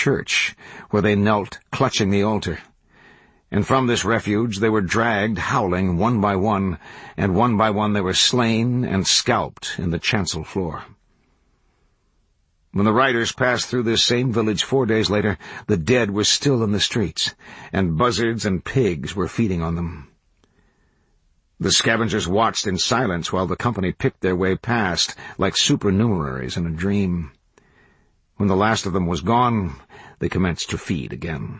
church, where they knelt, clutching the altar. And from this refuge they were dragged, howling, one by one they were slain and scalped in the chancel floor. When the riders passed through this same village 4 days later, the dead were still in the streets, and buzzards and pigs were feeding on them. The scavengers watched in silence while the company picked their way past, like supernumeraries in a dream. When the last of them was gone, they commenced to feed again.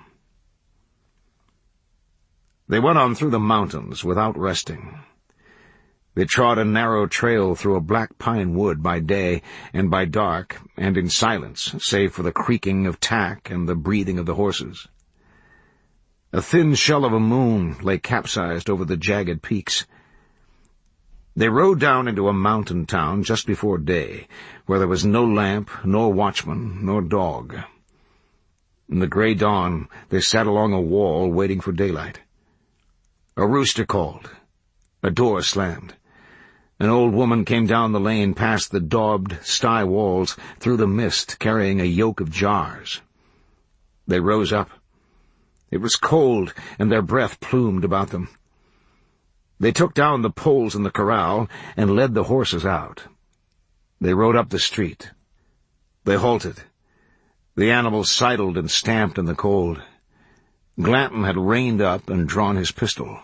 They went on through the mountains without resting. They trod a narrow trail through a black pine wood by day and by dark, and in silence, save for the creaking of tack and the breathing of the horses. A thin shell of a moon lay capsized over the jagged peaks. They rode down into a mountain town just before day, where there was no lamp, nor watchman, nor dog. In the gray dawn, they sat along a wall waiting for daylight. A rooster called. A door slammed. An old woman came down the lane past the daubed sty walls through the mist, carrying a yoke of jars. They rose up. It was cold, and their breath plumed about them. They took down the poles in the corral and led the horses out. They rode up the street. They halted. The animals sidled and stamped in the cold. Glanton had reined up and drawn his pistol.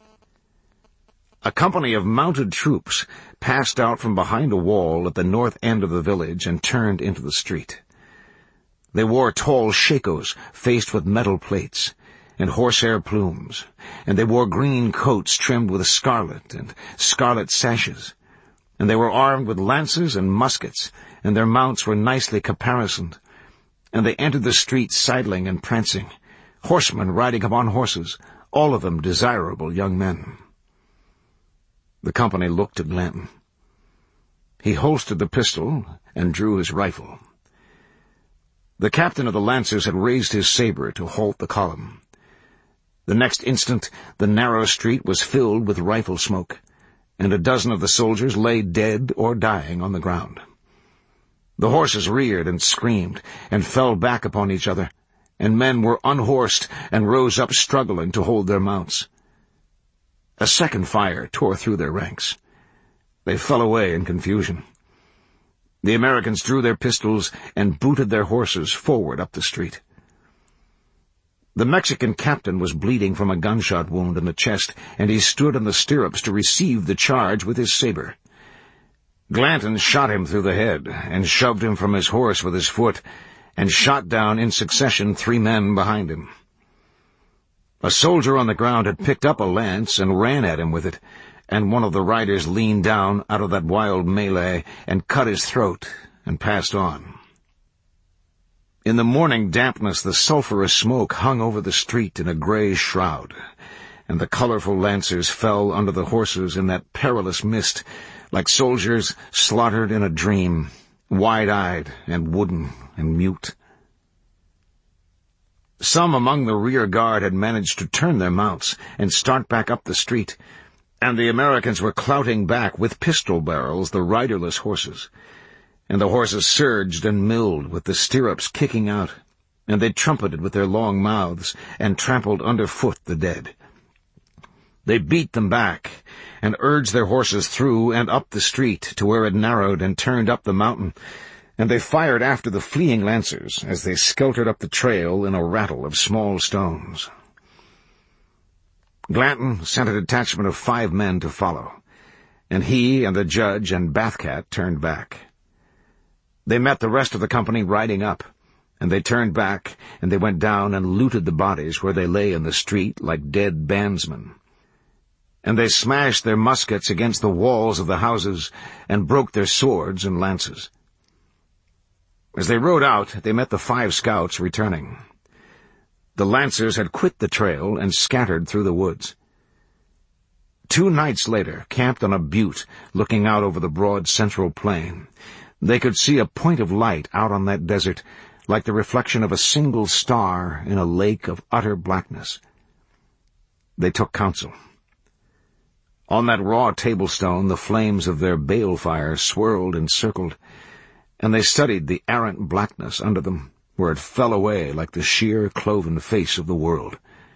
A company of mounted troops passed out from behind a wall at the north end of the village and turned into the street. They wore tall shakos faced with metal plates and horsehair plumes, and they wore green coats trimmed with scarlet and scarlet sashes, and they were armed with lances and muskets, and their mounts were nicely caparisoned, and they entered the street sidling and prancing, horsemen riding upon horses, all of them desirable young men. The company looked at Glanton. He holstered the pistol and drew his rifle. The captain of the Lancers had raised his saber to halt the column. The next instant the narrow street was filled with rifle smoke, and a dozen of the soldiers lay dead or dying on the ground. The horses reared and screamed and fell back upon each other, and men were unhorsed and rose up struggling to hold their mounts. A second fire tore through their ranks. They fell away in confusion. The Americans drew their pistols and booted their horses forward up the street. The Mexican captain was bleeding from a gunshot wound in the chest, and he stood in the stirrups to receive the charge with his saber. Glanton shot him through the head, and shoved him from his horse with his foot, and shot down in succession 3 men behind him. A soldier on the ground had picked up a lance and ran at him with it, and one of the riders leaned down out of that wild melee and cut his throat and passed on. In the morning dampness, the sulphurous smoke hung over the street in a gray shroud, and the colorful Lancers fell under the horses in that perilous mist, like soldiers slaughtered in a dream, wide-eyed and wooden and mute. Some among the rear guard had managed to turn their mounts and start back up the street, and the Americans were clouting back with pistol barrels the riderless horses, and the horses surged and milled with the stirrups kicking out, and they trumpeted with their long mouths and trampled underfoot the dead. They beat them back and urged their horses through and up the street to where it narrowed and turned up the mountain, and they fired after the fleeing Lancers as they skeltered up the trail in a rattle of small stones. Glanton sent a detachment of 5 men to follow, and he and the judge and Bathcat turned back. They met the rest of the company riding up, and they turned back, and they went down and looted the bodies where they lay in the street like dead bandsmen. And they smashed their muskets against the walls of the houses and broke their swords and lances. As they rode out, they met the 5 scouts returning. The Lancers had quit the trail and scattered through the woods. 2 nights later, camped on a butte looking out over the broad central plain, they could see a point of light out on that desert, like the reflection of a single star in a lake of utter blackness. They took counsel. On that raw tablestone the flames of their bale fire swirled and circled, and they studied the arrant blackness under them, where it fell away like the sheer, cloven face of the world.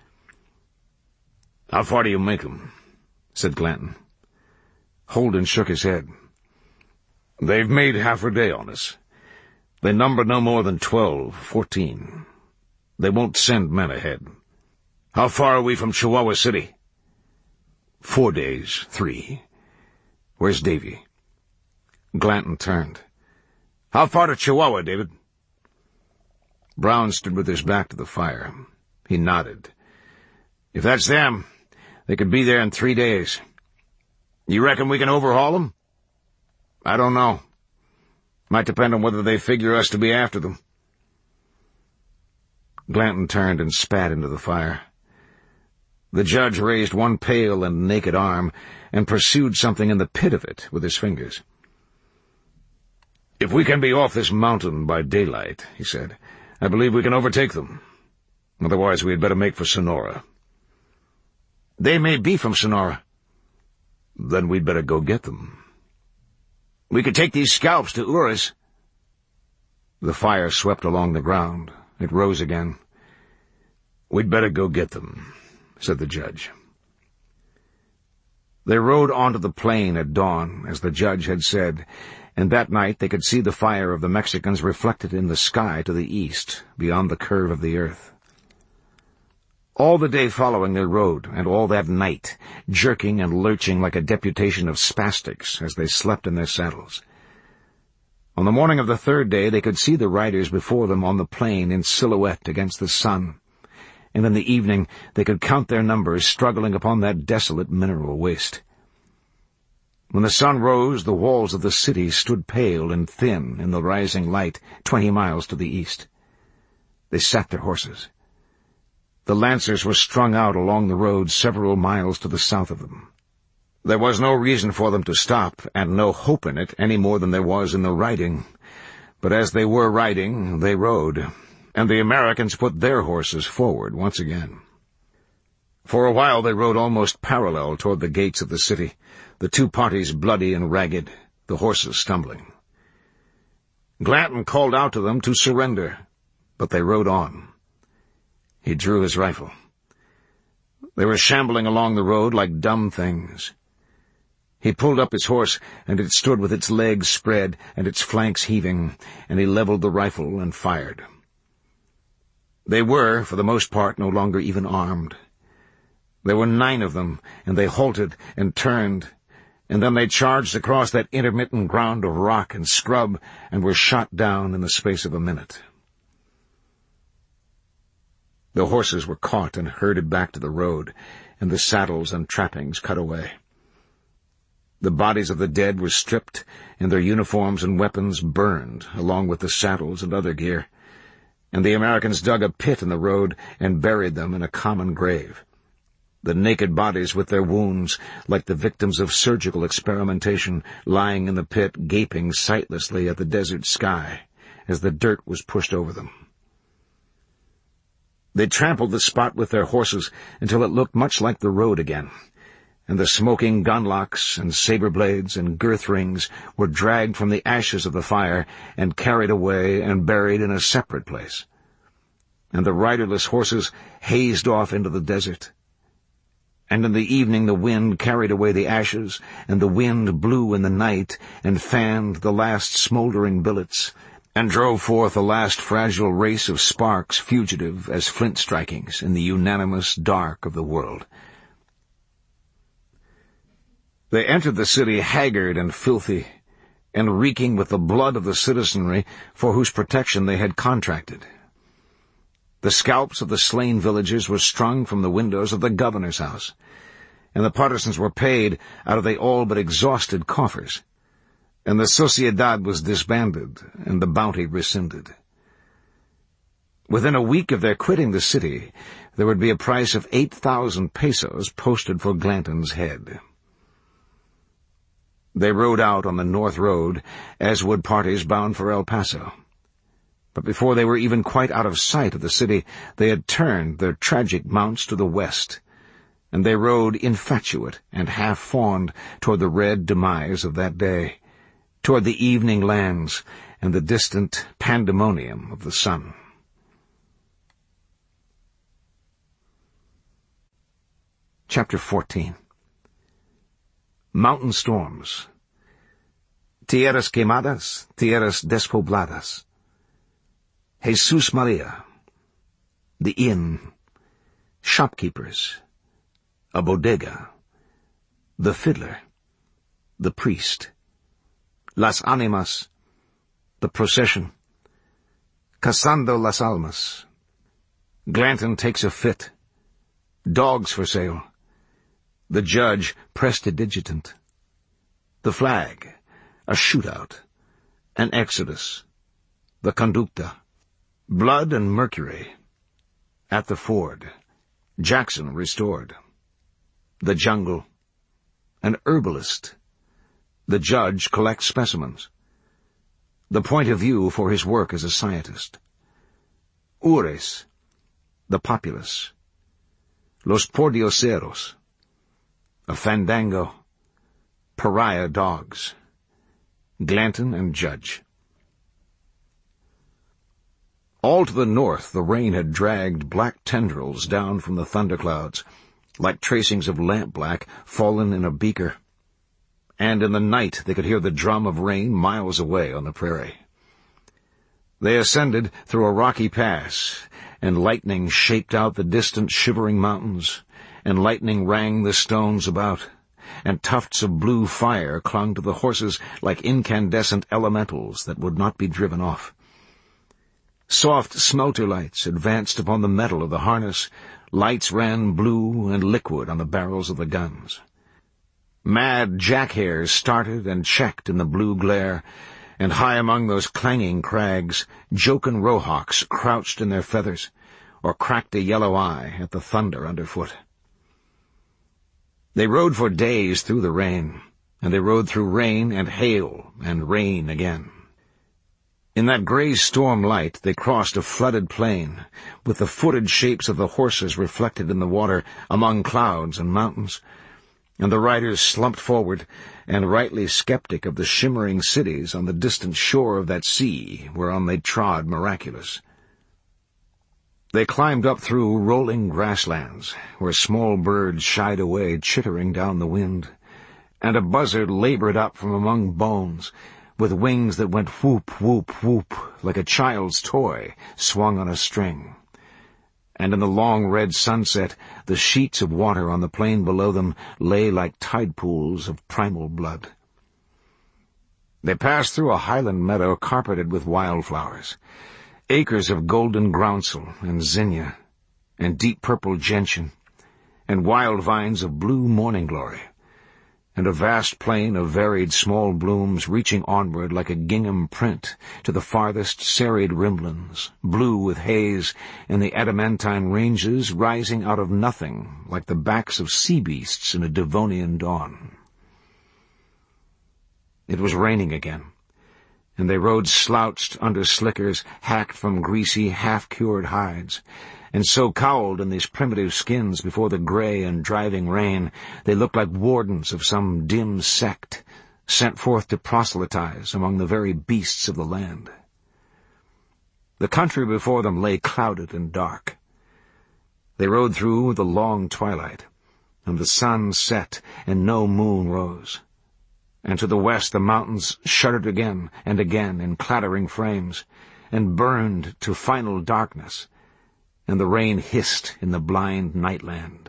"How far do you make 'em?" said Glanton. Holden shook his head. "They've made half a day on us. They number no more than 12, 14. They won't send men ahead. How far are we from Chihuahua City?" 4 days, 3. "Where's Davy?" Glanton turned. "How far to Chihuahua, David?" Brown stood with his back to the fire. He nodded. "If that's them, they could be there in 3 days. You reckon we can overhaul them?" "I don't know. Might depend on whether they figure us to be after them." Glanton turned and spat into the fire. The judge raised one pale and naked arm and pursued something in the pit of it with his fingers. "If we can be off this mountain by daylight," he said, "I believe we can overtake them. Otherwise we had better make for Sonora." "They may be from Sonora." "Then we'd better go get them." "We could take these scalps to Ures." The fire swept along the ground. It rose again. "We'd better go get them," said the judge. They rode onto the plain at dawn, as the judge had said, and that night they could see the fire of the Mexicans reflected in the sky to the east, beyond the curve of the earth. All the day following they rode, and all that night, jerking and lurching like a deputation of spastics as they slept in their saddles. On the morning of the 3rd day they could see the riders before them on the plain in silhouette against the sun, and in the evening they could count their numbers struggling upon that desolate mineral waste. When the sun rose, the walls of the city stood pale and thin in the rising light 20 miles to the east. They sat their horses. The lancers were strung out along the road several miles to the south of them. There was no reason for them to stop, and no hope in it any more than there was in the riding. But as they were riding, they rode, and the Americans put their horses forward once again. For a while they rode almost parallel toward the gates of the city, the two parties bloody and ragged, the horses stumbling. Glanton called out to them to surrender, but they rode on. He drew his rifle. They were shambling along the road like dumb things. He pulled up his horse, and it stood with its legs spread and its flanks heaving, and he leveled the rifle and fired. They were, for the most part, no longer even armed. There were 9 of them, and they halted and turned, and then they charged across that intermittent ground of rock and scrub and were shot down in the space of a minute. The horses were caught and herded back to the road, and the saddles and trappings cut away. The bodies of the dead were stripped, and their uniforms and weapons burned, along with the saddles and other gear, and the Americans dug a pit in the road and buried them in a common grave. The naked bodies with their wounds, like the victims of surgical experimentation, lying in the pit, gaping sightlessly at the desert sky as the dirt was pushed over them. They trampled the spot with their horses until it looked much like the road again, and the smoking gunlocks and saber blades and girth rings were dragged from the ashes of the fire and carried away and buried in a separate place. And the riderless horses hazed off into the desert. And in the evening the wind carried away the ashes, and the wind blew in the night and fanned the last smoldering billets, and drove forth a last fragile race of sparks fugitive as flint strikings in the unanimous dark of the world. They entered the city haggard and filthy, and reeking with the blood of the citizenry for whose protection they had contracted. The scalps of the slain villagers were strung from the windows of the governor's house, and the partisans were paid out of the all but exhausted coffers, and the Sociedad was disbanded, and the bounty rescinded. Within a week of their quitting the city, there would be a price of 8,000 pesos posted for Glanton's head. They rode out on the north road, as would parties bound for El Paso. But before they were even quite out of sight of the city, they had turned their tragic mounts to the west, and they rode infatuate and half-fawned toward the red demise of that day, toward the evening lands and the distant pandemonium of the sun. Chapter 14. Mountain storms. Tierras quemadas, tierras despobladas. Jesus Maria. The inn. Shopkeepers. A bodega. The fiddler. The priest. Las Animas. The procession. Cazando las almas. Glanton takes a fit. Dogs for sale. The judge prestidigitant. The flag. A shootout. An exodus. The conducta. Blood and mercury. At the ford. Jackson restored. The jungle. An herbalist. The judge collects specimens. The point of view for his work as a scientist. Ures. The populace. Los pordioseros. A fandango. Pariah dogs. Glanton and Judge. All to the north the rain had dragged black tendrils down from the thunderclouds, like tracings of lampblack fallen in a beaker. And in the night they could hear the drum of rain miles away on the prairie. They ascended through a rocky pass, and lightning shaped out the distant shivering mountains, and lightning rang the stones about, and tufts of blue fire clung to the horses like incandescent elementals that would not be driven off. Soft smelter lights advanced upon the metal of the harness. Lights ran blue and liquid on the barrels of the guns. Mad jack-hares started and checked in the blue glare, and high among those clanging crags, jocund rohawks crouched in their feathers, or cracked a yellow eye at the thunder underfoot. They rode for days through the rain, and they rode through rain and hail and rain again. In that gray storm light they crossed a flooded plain, with the footed shapes of the horses reflected in the water among clouds and mountains, and the riders slumped forward, and rightly skeptic of the shimmering cities on the distant shore of that sea whereon they trod miraculous. They climbed up through rolling grasslands, where small birds shied away chittering down the wind, and a buzzard labored up from among bones, with wings that went whoop, whoop, whoop, like a child's toy swung on a string. And in the long red sunset, the sheets of water on the plain below them lay like tide pools of primal blood. They passed through a highland meadow carpeted with wildflowers, acres of golden groundsel and zinnia, and deep purple gentian, and wild vines of blue morning-glory, and a vast plain of varied small blooms reaching onward like a gingham print to the farthest serried rimlands, blue with haze, and the adamantine ranges rising out of nothing like the backs of sea beasts in a Devonian dawn. It was raining again, and they rode slouched under slickers hacked from greasy, half-cured hides, and so cowled in these primitive skins before the gray and driving rain, they looked like wardens of some dim sect, sent forth to proselytize among the very beasts of the land. The country before them lay clouded and dark. They rode through the long twilight, and the sun set and no moon rose. And to the west the mountains shuddered again and again in clattering frames, and burned to final darkness, and the rain hissed in the blind nightland.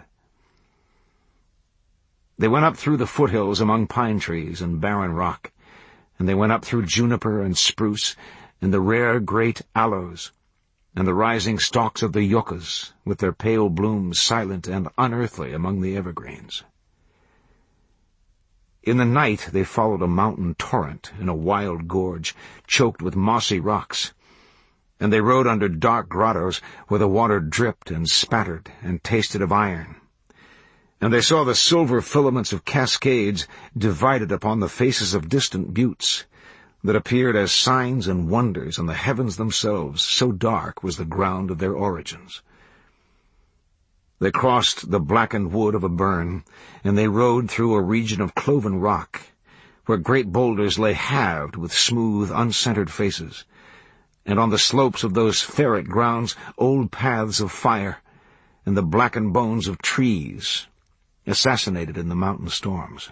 They went up through the foothills among pine trees and barren rock, and they went up through juniper and spruce and the rare great aloes, and the rising stalks of the yuccas, with their pale blooms silent and unearthly among the evergreens. In the night they followed a mountain torrent in a wild gorge, choked with mossy rocks, and they rode under dark grottos where the water dripped and spattered and tasted of iron. And they saw the silver filaments of cascades divided upon the faces of distant buttes, that appeared as signs and wonders in the heavens themselves, so dark was the ground of their origins. They crossed the blackened wood of a burn, and they rode through a region of cloven rock, where great boulders lay halved with smooth, uncentered faces, and on the slopes of those ferret grounds old paths of fire, and the blackened bones of trees, assassinated in the mountain storms.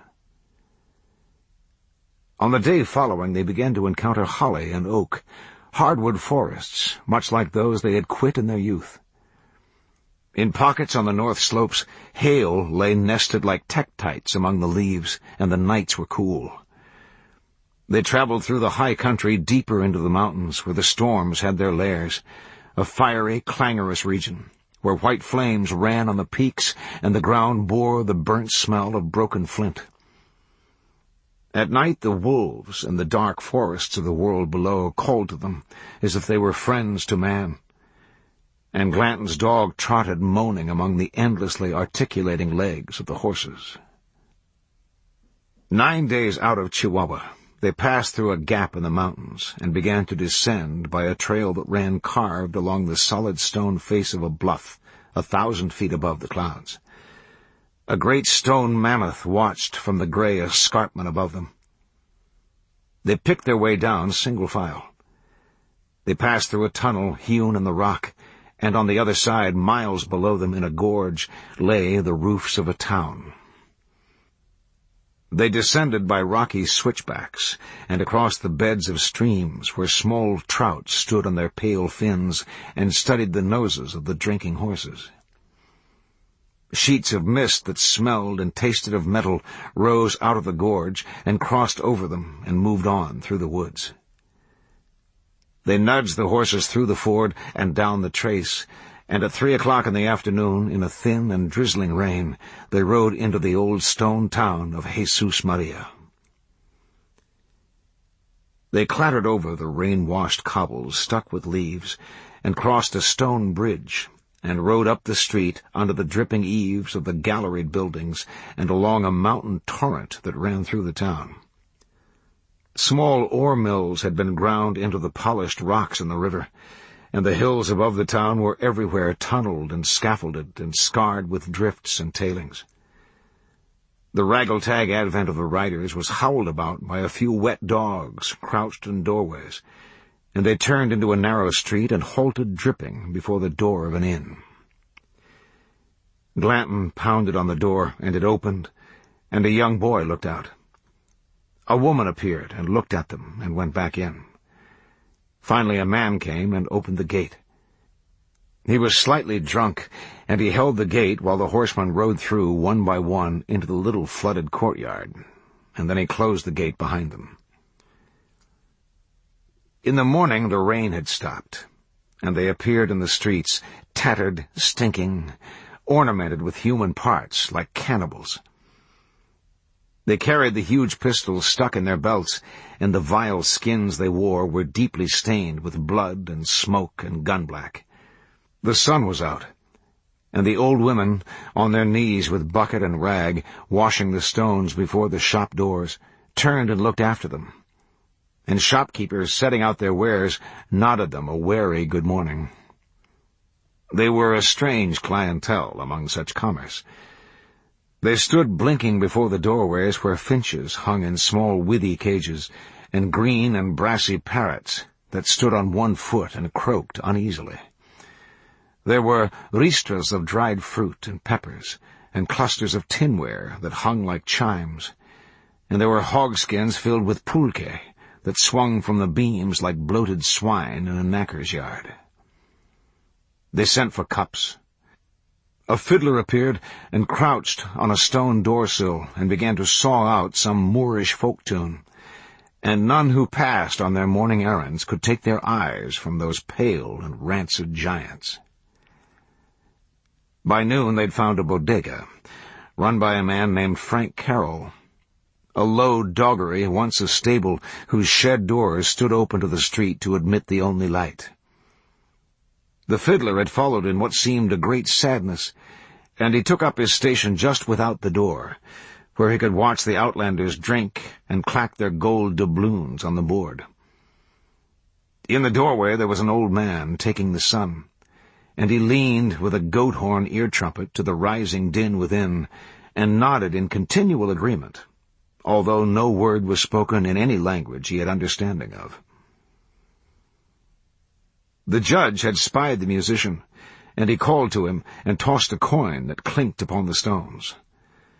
On the day following, they began to encounter holly and oak, hardwood forests, much like those they had quit in their youth. In pockets on the north slopes, hail lay nested like tektites among the leaves, and the nights were cool. They traveled through the high country deeper into the mountains, where the storms had their lairs, a fiery, clangorous region, where white flames ran on the peaks and the ground bore the burnt smell of broken flint. At night the wolves and the dark forests of the world below called to them as if they were friends to man, and Glanton's dog trotted moaning among the endlessly articulating legs of the horses. 9 days out of Chihuahua, they passed through a gap in the mountains and began to descend by a trail that ran carved along the solid stone face of a bluff 1,000 feet above the clouds. A great stone mammoth watched from the gray escarpment above them. They picked their way down single file. They passed through a tunnel hewn in the rock, and on the other side, miles below them in a gorge, lay the roofs of a town. They descended by rocky switchbacks and across the beds of streams where small trout stood on their pale fins and studied the noses of the drinking horses. Sheets of mist that smelled and tasted of metal rose out of the gorge and crossed over them and moved on through the woods. They nudged the horses through the ford and down the trace, and at 3 o'clock in the afternoon, in a thin and drizzling rain, they rode into the old stone town of Jesus Maria. They clattered over the rain-washed cobbles stuck with leaves and crossed a stone bridge and rode up the street under the dripping eaves of the galleried buildings and along a mountain torrent that ran through the town. Small ore mills had been ground into the polished rocks in the river, and the hills above the town were everywhere tunneled and scaffolded and scarred with drifts and tailings. The raggle-tag advent of the riders was howled about by a few wet dogs crouched in doorways, and they turned into a narrow street and halted dripping before the door of an inn. Glanton pounded on the door, and it opened, and a young boy looked out. A woman appeared and looked at them and went back in. Finally a man came and opened the gate. He was slightly drunk, and he held the gate while the horsemen rode through one by one into the little flooded courtyard, and then he closed the gate behind them. In the morning the rain had stopped, and they appeared in the streets, tattered, stinking, ornamented with human parts like cannibals. They carried the huge pistols stuck in their belts, and the vile skins they wore were deeply stained with blood and smoke and gunblack. The sun was out, and the old women, on their knees with bucket and rag, washing the stones before the shop doors, turned and looked after them, and shopkeepers setting out their wares nodded them a wary good morning. They were a strange clientele among such commerce. They stood blinking before the doorways where finches hung in small withy cages, and green and brassy parrots that stood on one foot and croaked uneasily. There were ristras of dried fruit and peppers, and clusters of tinware that hung like chimes, and there were hogskins filled with pulque that swung from the beams like bloated swine in a knacker's yard. They sent for cups. A fiddler appeared and crouched on a stone door-sill and began to saw out some Moorish folk tune, and none who passed on their morning errands could take their eyes from those pale and rancid giants. By noon they'd found a bodega, run by a man named Frank Carroll, a low doggery, once a stable, whose shed doors stood open to the street to admit the only light. The fiddler had followed in what seemed a great sadness, and he took up his station just without the door, where he could watch the outlanders drink and clack their gold doubloons on the board. In the doorway there was an old man taking the sun, and he leaned with a goat-horn ear-trumpet to the rising din within, and nodded in continual agreement, although no word was spoken in any language he had understanding of. The judge had spied the musician, and he called to him and tossed a coin that clinked upon the stones.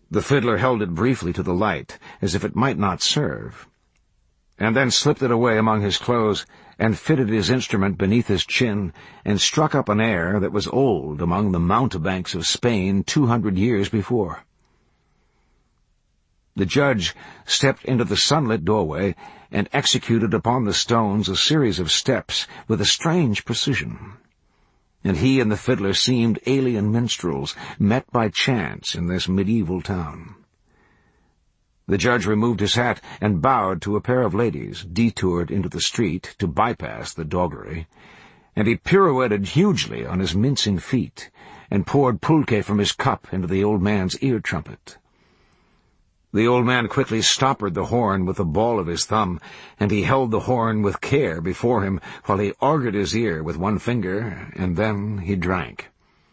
The fiddler held it briefly to the light, as if it might not serve, and then slipped it away among his clothes, and fitted his instrument beneath his chin, and struck up an air that was old among the mountebanks of Spain 200 years before. The judge stepped into the sunlit doorway and executed upon the stones a series of steps with a strange precision, and he and the fiddler seemed alien minstrels met by chance in this medieval town. The judge removed his hat and bowed to a pair of ladies detoured into the street to bypass the doggery, and he pirouetted hugely on his mincing feet and poured pulque from his cup into the old man's ear-trumpet. The old man quickly stoppered the horn with the ball of his thumb, and he held the horn with care before him while he augured his ear with one finger, and then he drank.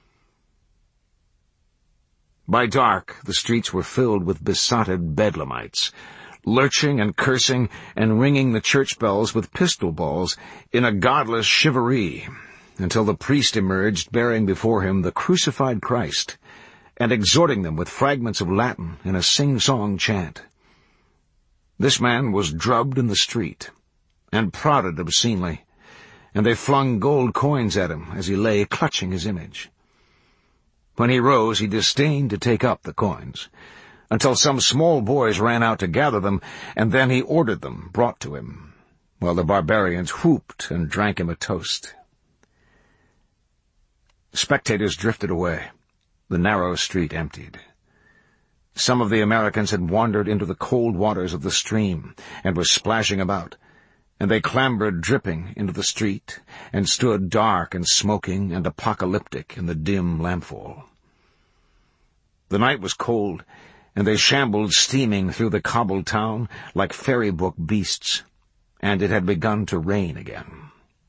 By dark, the streets were filled with besotted bedlamites, lurching and cursing and ringing the church bells with pistol balls in a godless charivari, until the priest emerged bearing before him the crucified Christ, and exhorting them with fragments of Latin in a sing-song chant. This man was drubbed in the street, and prodded obscenely, and they flung gold coins at him as he lay clutching his image. When he rose, he disdained to take up the coins, until some small boys ran out to gather them, and then he ordered them brought to him, while the barbarians whooped and drank him a toast. Spectators drifted away. The narrow street emptied. Some of the Americans had wandered into the cold waters of the stream and were splashing about, and they clambered dripping into the street and stood dark and smoking and apocalyptic in the dim lampfall. The night was cold, and they shambled steaming through the cobbled town like fairy-book beasts, and it had begun to rain again.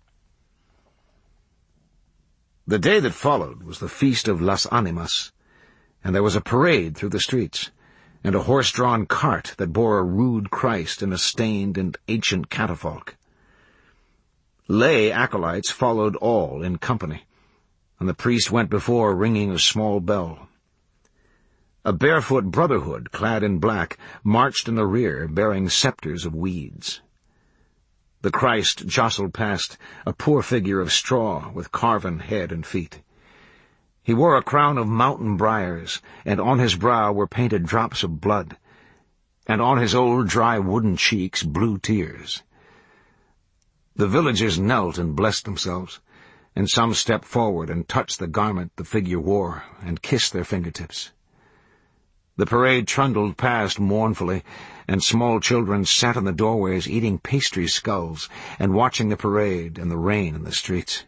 The day that followed was the Feast of Las Animas, and there was a parade through the streets, and a horse-drawn cart that bore a rude Christ in a stained and ancient catafalque. Lay acolytes followed all in company, and the priest went before ringing a small bell. A barefoot brotherhood, clad in black, marched in the rear, bearing scepters of weeds. The Christ jostled past, a poor figure of straw with carven head and feet. He wore a crown of mountain briars, and on his brow were painted drops of blood, and on his old dry wooden cheeks blue tears. The villagers knelt and blessed themselves, and some stepped forward and touched the garment the figure wore and kissed their fingertips. The parade trundled past mournfully, and small children sat in the doorways eating pastry skulls and watching the parade and the rain in the streets.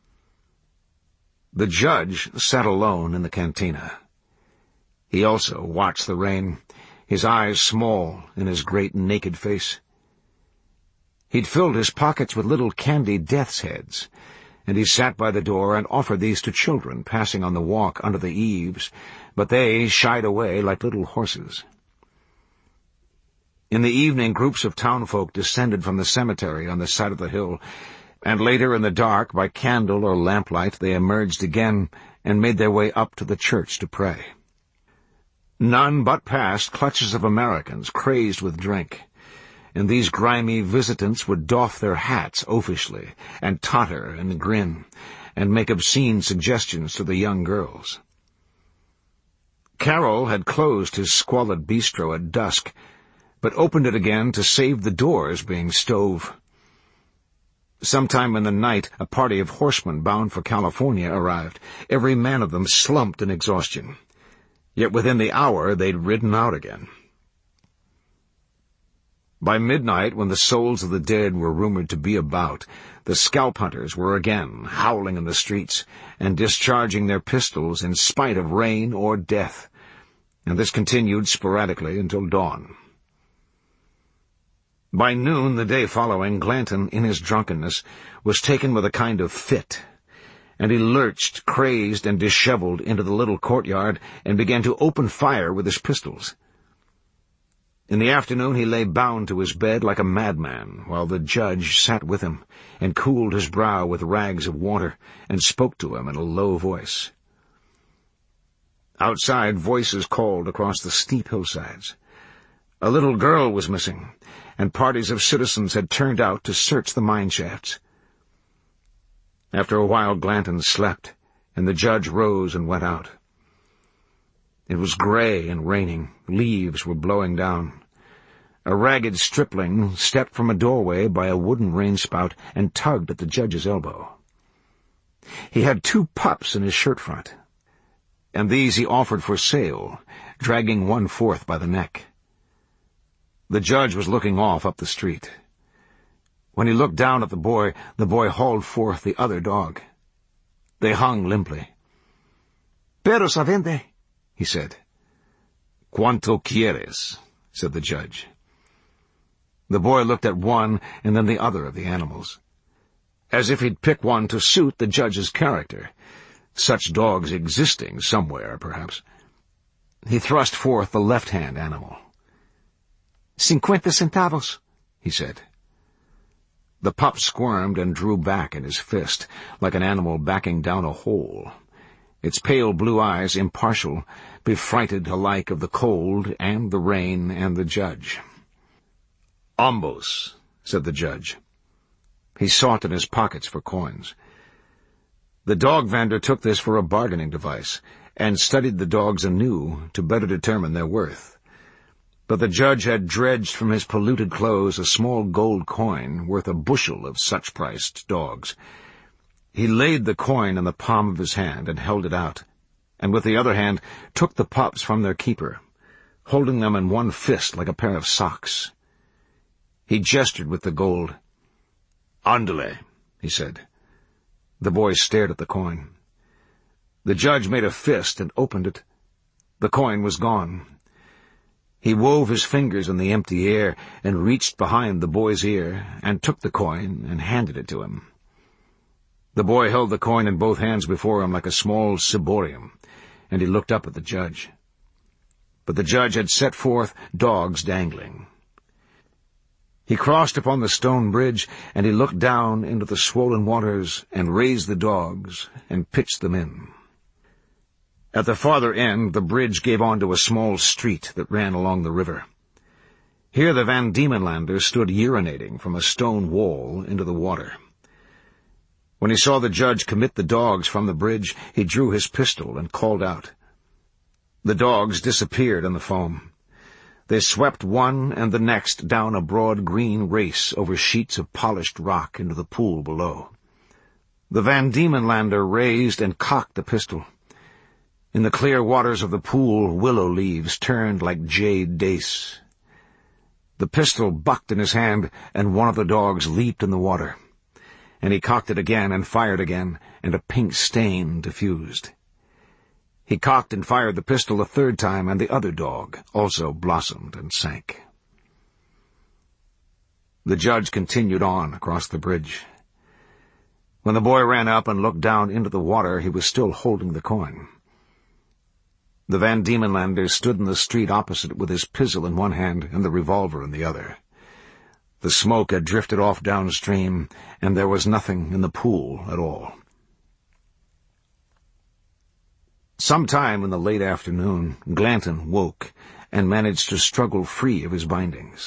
The judge sat alone in the cantina. He also watched the rain, his eyes small in his great naked face. He'd filled his pockets with little candy death's heads, and he sat by the door and offered these to children passing on the walk under the eaves, but they shied away like little horses. In the evening, groups of townfolk descended from the cemetery on the side of the hill, and later in the dark, by candle or lamplight, they emerged again and made their way up to the church to pray. None but passed clutches of Americans crazed with drink, and these grimy visitants would doff their hats oafishly, and totter and grin, and make obscene suggestions to the young girls. Carroll had closed his squalid bistro at dusk, but opened it again to save the doors being stove. Sometime in the night, a party of horsemen bound for California arrived, every man of them slumped in exhaustion. Yet within the hour they'd ridden out again. By midnight, when the souls of the dead were rumored to be about, the scalp hunters were again howling in the streets and discharging their pistols in spite of rain or death, and this continued sporadically until dawn. By noon the day following, Glanton, in his drunkenness, was taken with a kind of fit, and he lurched, crazed and disheveled, into the little courtyard and began to open fire with his pistols. In the afternoon he lay bound to his bed like a madman, while the judge sat with him and cooled his brow with rags of water and spoke to him in a low voice. Outside, voices called across the steep hillsides. A little girl was missing, and parties of citizens had turned out to search the mine shafts. After a while, Glanton slept, and the judge rose and went out. It was gray and raining. Leaves were blowing down. A ragged stripling stepped from a doorway by a wooden rain-spout and tugged at the judge's elbow. He had 2 pups in his shirt front, and these he offered for sale, dragging one forth by the neck. The judge was looking off up the street. When he looked down at the boy hauled forth the other dog. They hung limply. "Perros a vende," he said. "Cuánto quieres?" said the judge. The boy looked at one and then the other of the animals, as if he'd pick one to suit the judge's character, such dogs existing somewhere, perhaps. He thrust forth the left-hand animal. "50 centavos," he said. The pup squirmed and drew back in his fist, like an animal backing down a hole, its pale blue eyes impartial, befrighted alike of the cold and the rain and the judge. "Ambos," said the judge. He sought in his pockets for coins. The dog vendor took this for a bargaining device, and studied the dogs anew to better determine their worth. But the judge had dredged from his polluted clothes a small gold coin worth a bushel of such-priced dogs. He laid the coin in the palm of his hand and held it out, and with the other hand took the pups from their keeper, holding them in one fist like a pair of socks. He gestured with the gold. "Andale," he said. The boy stared at the coin. The judge made a fist and opened it. The coin was gone. He wove his fingers in the empty air and reached behind the boy's ear and took the coin and handed it to him. The boy held the coin in both hands before him like a small ciborium, and he looked up at the judge. But the judge had set forth dogs dangling. He crossed upon the stone bridge, and he looked down into the swollen waters and raised the dogs and pitched them in. At the farther end, the bridge gave onto a small street that ran along the river. Here the Van Diemenlanders stood urinating from a stone wall into the water. When he saw the judge commit the dogs from the bridge, he drew his pistol and called out. The dogs disappeared in the foam. They swept one and the next down a broad green race over sheets of polished rock into the pool below. The Van Diemenlander raised and cocked the pistol. In the clear waters of the pool, willow leaves turned like jade dace. The pistol bucked in his hand, and one of the dogs leaped in the water. And he cocked it again and fired again, and a pink stain diffused. He cocked and fired the pistol a third time, and the other dog also blossomed and sank. The judge continued on across the bridge. When the boy ran up and looked down into the water, he was still holding the coin. The Van Diemenlander stood in the street opposite with his pizzle in one hand and the revolver in the other. The smoke had drifted off downstream, and there was nothing in the pool at all. Sometime in the late afternoon, Glanton woke and managed to struggle free of his bindings.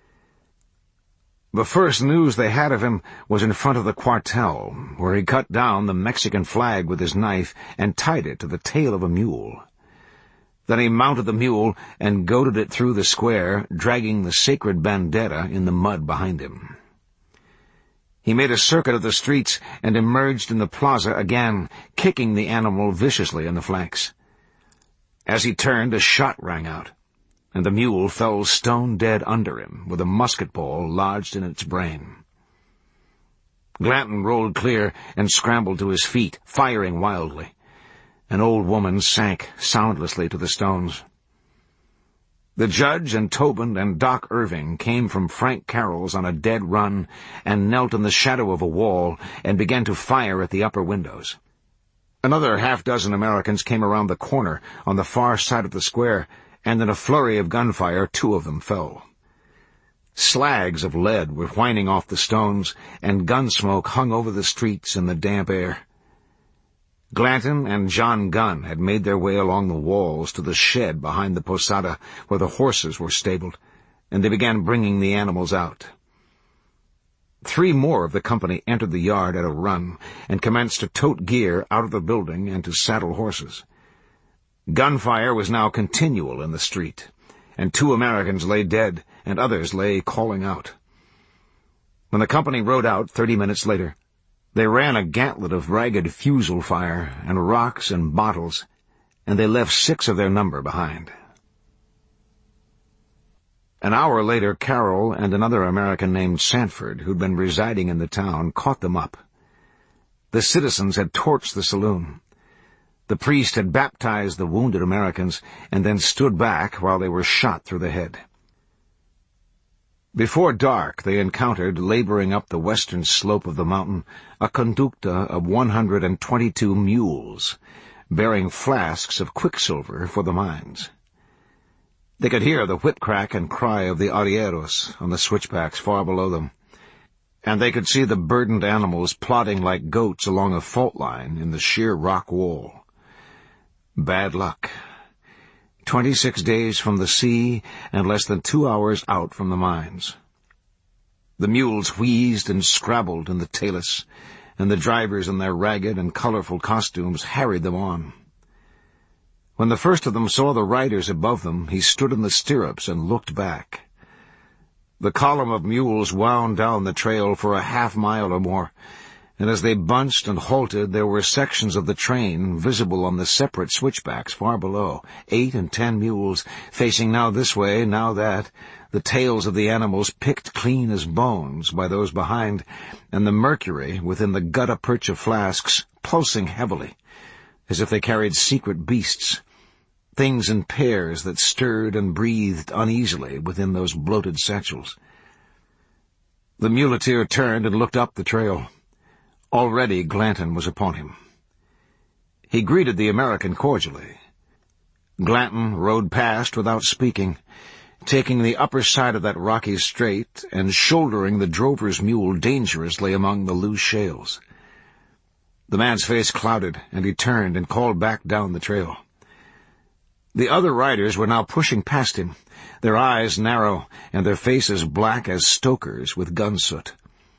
The first news they had of him was in front of the cuartel, where he cut down the Mexican flag with his knife and tied it to the tail of a mule. Then he mounted the mule and goaded it through the square, dragging the sacred bandera in the mud behind him. He made a circuit of the streets and emerged in the plaza again, kicking the animal viciously in the flanks. As he turned, a shot rang out, and the mule fell stone-dead under him, with a musket ball lodged in its brain. Glanton rolled clear and scrambled to his feet, firing wildly. An old woman sank soundlessly to the stones. The judge and Tobin and Doc Irving came from Frank Carroll's on a dead run and knelt in the shadow of a wall and began to fire at the upper windows. Another half-dozen Americans came around the corner on the far side of the square, and in a flurry of gunfire 2 of them fell. Slags of lead were whining off the stones, and gun smoke hung over the streets in the damp air. Glanton and John Gunn had made their way along the walls to the shed behind the posada where the horses were stabled, and they began bringing the animals out. 3 more of the company entered the yard at a run and commenced to tote gear out of the building and to saddle horses. Gunfire was now continual in the street, and 2 Americans lay dead and others lay calling out. When the company rode out 30 minutes later, they ran a gantlet of ragged fusel fire and rocks and bottles, and they left 6 of their number behind. An hour later, Carroll and another American named Sanford, who'd been residing in the town, caught them up. The citizens had torched the saloon. The priest had baptized the wounded Americans and then stood back while they were shot through the head. Before dark, they encountered, laboring up the western slope of the mountain, a conducta of 122 mules, bearing flasks of quicksilver for the mines. They could hear the whip-crack and cry of the arrieros on the switchbacks far below them, and they could see the burdened animals plodding like goats along a fault line in the sheer rock wall. Bad luck. 26 days from the sea and less than 2 hours out from the mines. The mules wheezed and scrabbled in the talus, and the drivers in their ragged and colorful costumes harried them on. When the first of them saw the riders above them, he stood in the stirrups and looked back. The column of mules wound down the trail for a half-mile or more, and as they bunched and halted, there were sections of the train visible on the separate switchbacks far below, 8 and 10 mules, facing now this way, now that, the tails of the animals picked clean as bones by those behind, and the mercury within the gutta-percha flasks pulsing heavily, as if they carried secret beasts, things in pairs that stirred and breathed uneasily within those bloated satchels. The muleteer turned and looked up the trail. Already Glanton was upon him. He greeted the American cordially. Glanton rode past without speaking, taking the upper side of that rocky straight and shouldering the drover's mule dangerously among the loose shales. The man's face clouded, and he turned and called back down the trail. The other riders were now pushing past him, their eyes narrow and their faces black as stokers with gun soot.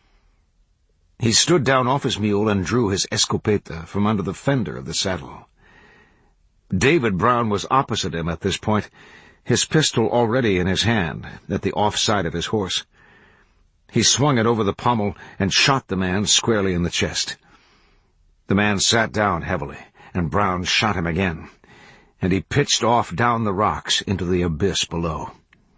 He stood down off his mule and drew his escopeta from under the fender of the saddle. David Brown was opposite him at this point, his pistol already in his hand, at the off side of his horse. He swung it over the pommel and shot the man squarely in the chest. The man sat down heavily, and Brown shot him again, and he pitched off down the rocks into the abyss below.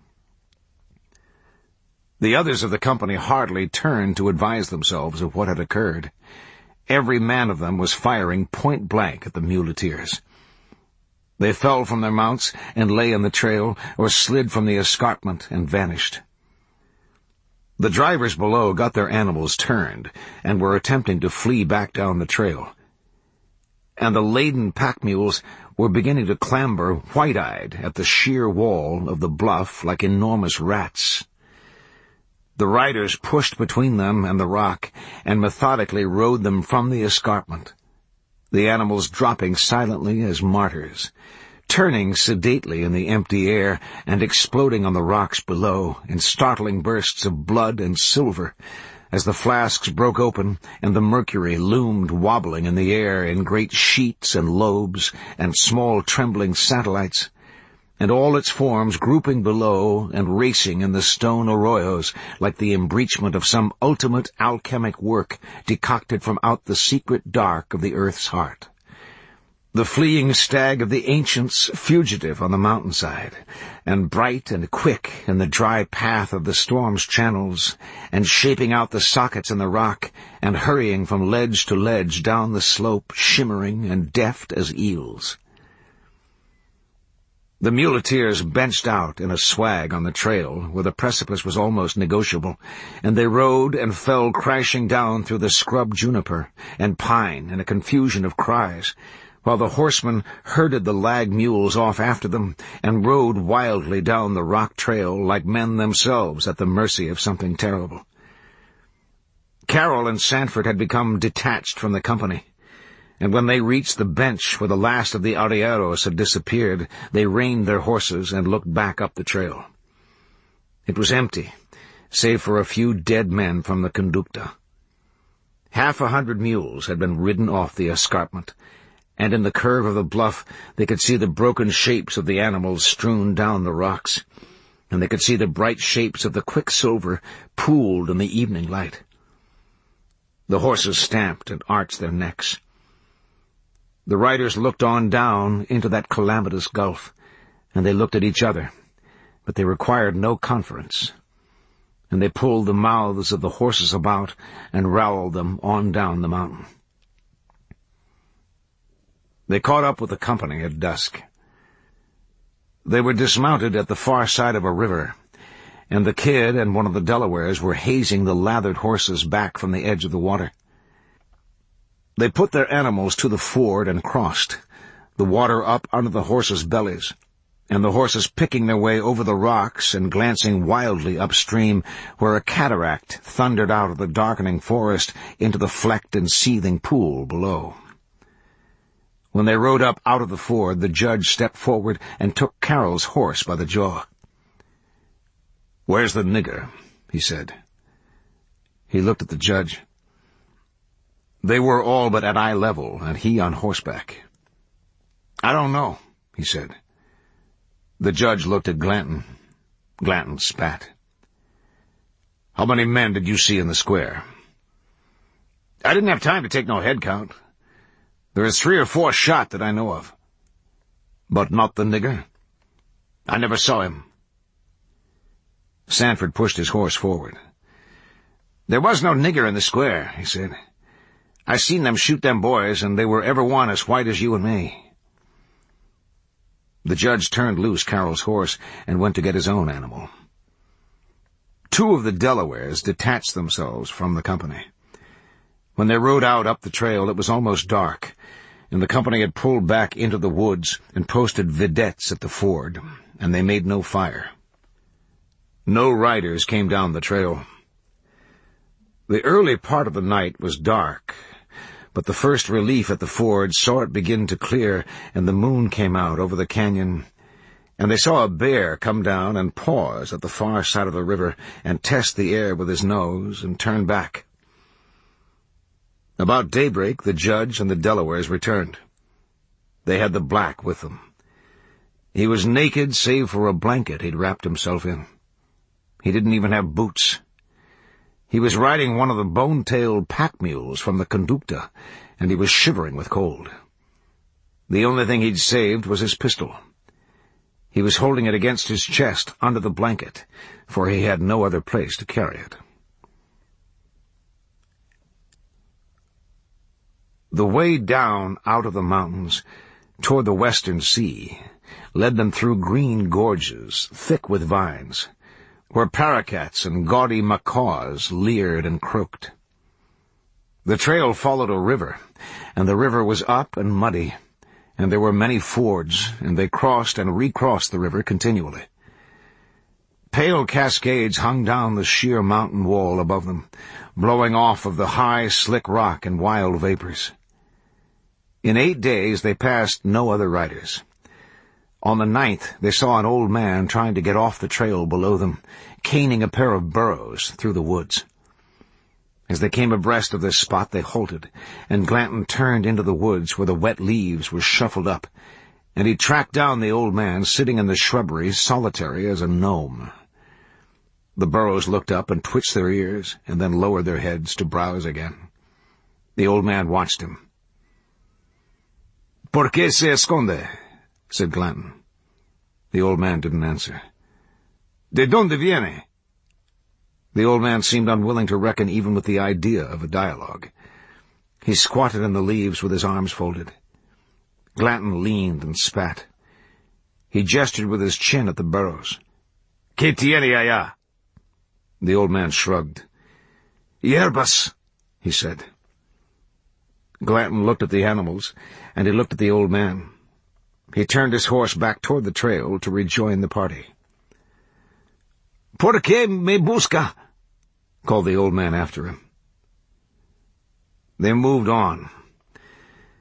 The others of the company hardly turned to advise themselves of what had occurred. Every man of them was firing point-blank at the muleteers. They fell from their mounts and lay in the trail, or slid from the escarpment and vanished. The drivers below got their animals turned and were attempting to flee back down the trail, and the laden pack mules were beginning to clamber white-eyed at the sheer wall of the bluff like enormous rats. The riders pushed between them and the rock and methodically rode them from the escarpment, the animals dropping silently as martyrs, turning sedately in the empty air and exploding on the rocks below in startling bursts of blood and silver as the flasks broke open and the mercury loomed wobbling in the air in great sheets and lobes and small trembling satellites, and all its forms grouping below and racing in the stone arroyos like the embreachment of some ultimate alchemic work decocted from out the secret dark of the earth's heart. The fleeing stag of the ancients fugitive on the mountainside, and bright and quick in the dry path of the storm's channels, and shaping out the sockets in the rock, and hurrying from ledge to ledge down the slope, shimmering and deft as eels. The muleteers benched out in a swag on the trail, where the precipice was almost negotiable, and they rode and fell crashing down through the scrub juniper and pine in a confusion of cries, while the horsemen herded the lag mules off after them and rode wildly down the rock trail like men themselves at the mercy of something terrible. Carroll and Sanford had become detached from the company, and when they reached the bench where the last of the arrieros had disappeared, they reined their horses and looked back up the trail. It was empty, save for a few dead men from the conducta. 100 mules had been ridden off the escarpment, and in the curve of the bluff they could see the broken shapes of the animals strewn down the rocks, and they could see the bright shapes of the quicksilver pooled in the evening light. The horses stamped and arched their necks. The riders looked on down into that calamitous gulf, and they looked at each other, but they required no conference, and they pulled the mouths of the horses about and rowelled them on down the mountain. They caught up with the company at dusk. They were dismounted at the far side of a river, and the kid and one of the Delawares were hazing the lathered horses back from the edge of the water. They put their animals to the ford and crossed, the water up under the horses' bellies, and the horses picking their way over the rocks and glancing wildly upstream where a cataract thundered out of the darkening forest into the flecked and seething pool below. When they rode up out of the ford, the judge stepped forward and took Carroll's horse by the jaw. "Where's the nigger?" he said. He looked at the judge. They were all but at eye level, and he on horseback. "I don't know," he said. The judge looked at Glanton. Glanton spat. "How many men did you see in the square?" "I didn't have time to take no head count. There is 3 or 4 shot that I know of." "But not the nigger?" "I never saw him." Sanford pushed his horse forward. "There was no nigger in the square," he said. "I seen them shoot them boys, and they were every one as white as you and me." The judge turned loose Carroll's horse and went to get his own animal. 2 of the Delawares detached themselves from the company. When they rode out up the trail, it was almost dark, and the company had pulled back into the woods and posted vedettes at the ford, and they made no fire. No riders came down the trail. The early part of the night was dark, but the first relief at the ford saw it begin to clear, and the moon came out over the canyon, and they saw a bear come down and pause at the far side of the river and test the air with his nose and turn back. About daybreak, the judge and the Delawares returned. They had the black with them. He was naked save for a blanket he'd wrapped himself in. He didn't even have boots. He was riding one of the bone-tailed pack mules from the conducta, and he was shivering with cold. The only thing he'd saved was his pistol. He was holding it against his chest under the blanket, for he had no other place to carry it. The way down out of the mountains toward the western sea led them through green gorges thick with vines, where paroquets and gaudy macaws leered and croaked. The trail followed a river, and the river was up and muddy, and there were many fords, and they crossed and recrossed the river continually. Pale cascades hung down the sheer mountain wall above them, blowing off of the high, slick rock in wild vapors. In 8 days they passed no other riders. On the 9th they saw an old man trying to get off the trail below them, caning a pair of burros through the woods. As they came abreast of this spot they halted, and Glanton turned into the woods where the wet leaves were shuffled up, and he tracked down the old man sitting in the shrubbery solitary as a gnome. The burros looked up and twitched their ears, and then lowered their heads to browse again. The old man watched him. "Por qué se esconde?" said Glanton. The old man didn't answer. "De donde viene?" The old man seemed unwilling to reckon even with the idea of a dialogue. He squatted in the leaves with his arms folded. Glanton leaned and spat. He gestured with his chin at the burros. "¿Qué tiene allá?" The old man shrugged. "Hierbas," he said. Glanton looked at the animals, and he looked at the old man. He turned his horse back toward the trail to rejoin the party. "Por qué me busca?" called the old man after him. They moved on.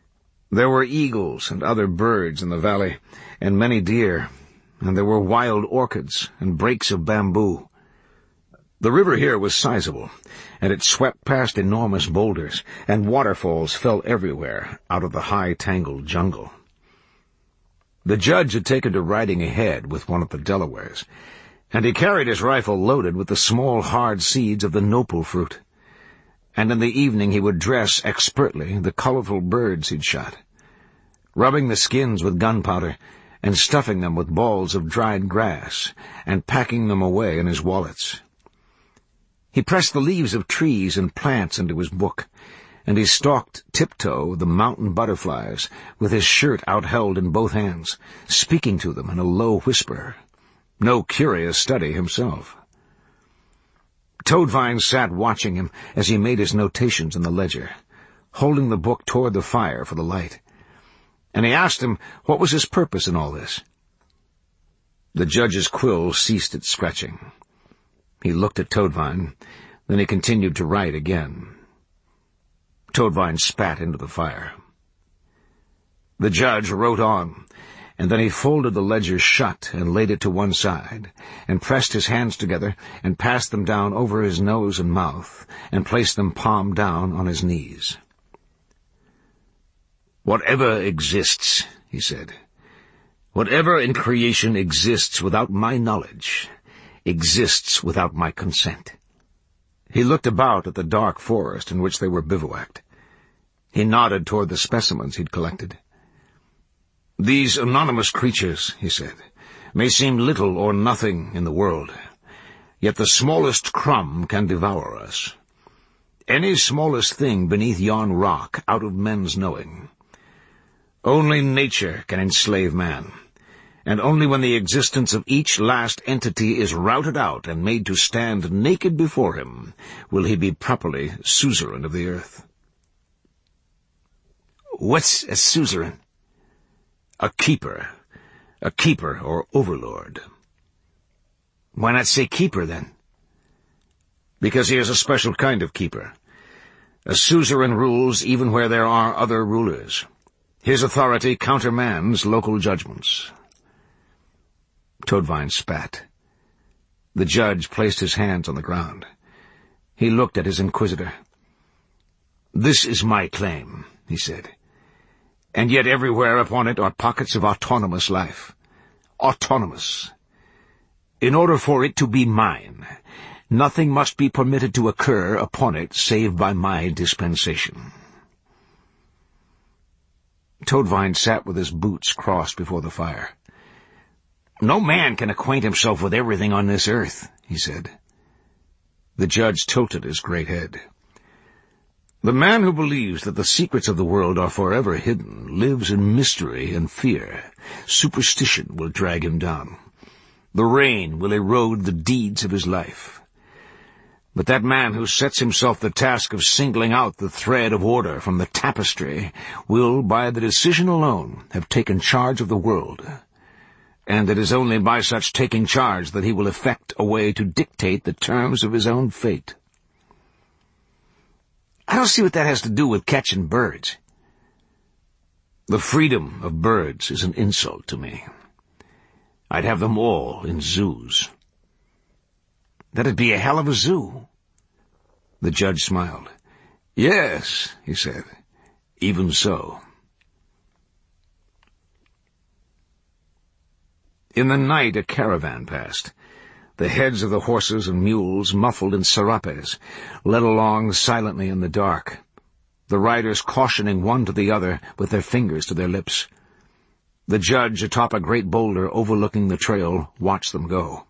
There were eagles and other birds in the valley, and many deer, and there were wild orchids and brakes of bamboo. The river here was sizable, and it swept past enormous boulders, and waterfalls fell everywhere out of the high, tangled jungle. The judge had taken to riding ahead with one of the Delawares, and he carried his rifle loaded with the small, hard seeds of the nopal fruit. And in the evening he would dress expertly the colorful birds he'd shot, rubbing the skins with gunpowder and stuffing them with balls of dried grass and packing them away in his wallets. He pressed the leaves of trees and plants into his book, and he stalked tiptoe the mountain butterflies with his shirt outheld in both hands, speaking to them in a low whisper. No curious study himself. Toadvine sat watching him as he made his notations in the ledger, holding the book toward the fire for the light, and he asked him what was his purpose in all this. The judge's quill ceased its scratching. He looked at Toadvine, then he continued to write again. Toadvine spat into the fire. The judge wrote on, and then he folded the ledger shut and laid it to one side, and pressed his hands together and passed them down over his nose and mouth, and placed them palm down on his knees. "Whatever exists," he said, "whatever in creation exists without my knowledge, exists without my consent." He looked about at the dark forest in which they were bivouacked. He nodded toward the specimens he'd collected. "These anonymous creatures," he said, "may seem little or nothing in the world, yet the smallest crumb can devour us. Any smallest thing beneath yon rock out of men's knowing. Only nature can enslave man, and only when the existence of each last entity is routed out and made to stand naked before him will he be properly suzerain of the earth." "What's a suzerain?" A keeper or overlord." "Why not say keeper, then?" "Because he is a special kind of keeper. A suzerain rules even where there are other rulers. His authority countermands local judgments." Toadvine spat. The judge placed his hands on the ground. He looked at his inquisitor. "This is my claim," he said. "And yet everywhere upon it are pockets of autonomous life. Autonomous. In order for it to be mine, nothing must be permitted to occur upon it save by my dispensation." Toadvine sat with his boots crossed before the fire. "No man can acquaint himself with everything on this earth," he said. The judge tilted his great head. "The man who believes that the secrets of the world are forever hidden lives in mystery and fear. Superstition will drag him down. The rain will erode the deeds of his life. But that man who sets himself the task of singling out the thread of order from the tapestry will, by the decision alone, have taken charge of the world. And it is only by such taking charge that he will effect a way to dictate the terms of his own fate." "I don't see what that has to do with catching birds." "The freedom of birds is an insult to me. I'd have them all in zoos." "That'd be a hell of a zoo." The judge smiled. "Yes," he said, "even so." In the night a caravan passed. The heads of the horses and mules, muffled in serapes, led along silently in the dark, the riders cautioning one to the other with their fingers to their lips. The judge, atop a great boulder overlooking the trail, watched them go.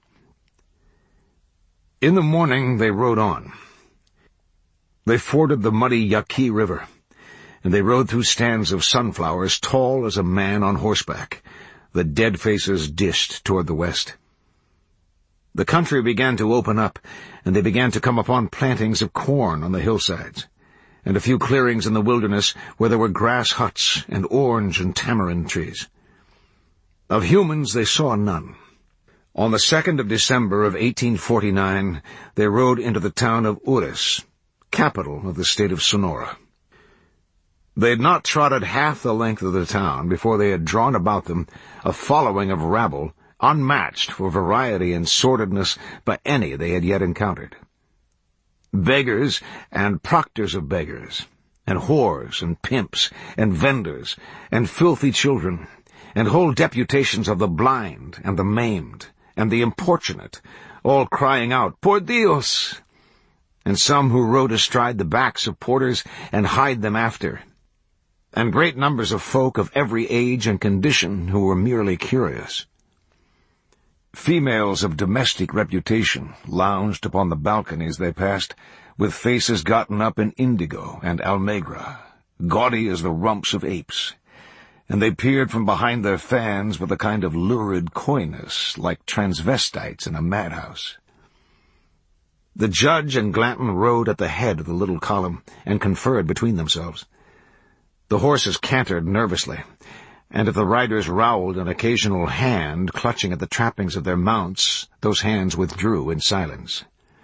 In the morning they rode on. They forded the muddy Yaqui River, and they rode through stands of sunflowers tall as a man on horseback, the dead faces dished toward the west. The country began to open up, and they began to come upon plantings of corn on the hillsides, and a few clearings in the wilderness where there were grass huts and orange and tamarind trees. Of humans they saw none. On the 2nd of December of 1849, they rode into the town of Ures, capital of the state of Sonora. They had not trotted half the length of the town before they had drawn about them a following of rabble unmatched for variety and sordidness by any they had yet encountered. Beggars and proctors of beggars, and whores and pimps and vendors and filthy children, and whole deputations of the blind and the maimed and the importunate, all crying out, "Por Dios!" and some who rode astride the backs of porters and hied them after, and great numbers of folk of every age and condition who were merely curious. Females of domestic reputation lounged upon the balconies they passed, with faces gotten up in indigo and almagra, gaudy as the rumps of apes, and they peered from behind their fans with a kind of lurid coyness, like transvestites in a madhouse. The judge and Glanton rode at the head of the little column and conferred between themselves. The horses cantered nervously, and if the riders rowelled an occasional hand clutching at the trappings of their mounts, those hands withdrew in silence.